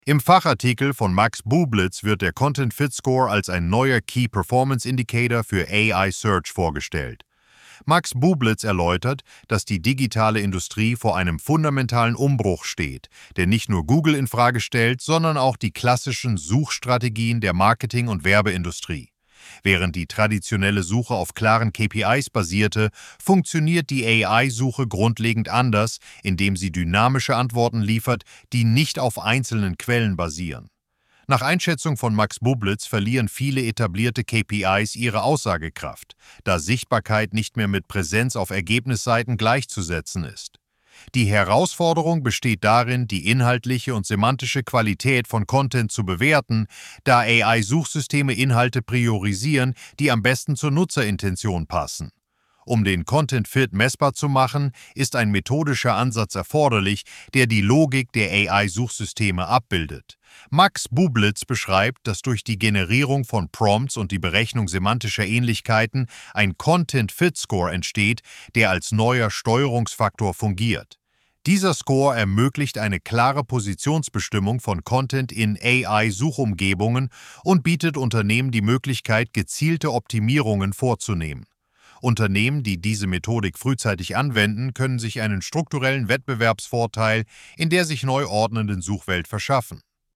Im Fachartikel von Max Bublitz wird der Content Fit Score als ein neuer Key Performance Indicator für AI Search vorgestellt. Max Bublitz erläutert, dass die digitale Industrie vor einem fundamentalen Umbruch steht, der nicht nur Google infrage stellt, sondern auch die klassischen Suchstrategien der Marketing- und Werbeindustrie. Während die traditionelle Suche auf klaren KPIs basierte, funktioniert die AI-Suche grundlegend anders, indem sie dynamische Antworten liefert, die nicht auf einzelnen Quellen basieren. Nach Einschätzung von Max Bublitz verlieren viele etablierte KPIs ihre Aussagekraft, da Sichtbarkeit nicht mehr mit Präsenz auf Ergebnisseiten gleichzusetzen ist. Die Herausforderung besteht darin, die inhaltliche und semantische Qualität von Content zu bewerten, da AI-Suchsysteme Inhalte priorisieren, die am besten zur Nutzerintention passen. Um den Content Fit messbar zu machen, ist ein methodischer Ansatz erforderlich, der die Logik der AI-Suchsysteme abbildet. Max Bublitz beschreibt, dass durch die Generierung von Prompts und die Berechnung semantischer Ähnlichkeiten ein Content Fit Score entsteht, der als neuer Steuerungsfaktor fungiert. Dieser Score ermöglicht eine klare Positionsbestimmung von Content in AI-Suchumgebungen und bietet Unternehmen die Möglichkeit, gezielte Optimierungen vorzunehmen. Unternehmen, die diese Methodik frühzeitig anwenden, können sich einen strukturellen Wettbewerbsvorteil in der sich neu ordnenden Suchwelt verschaffen.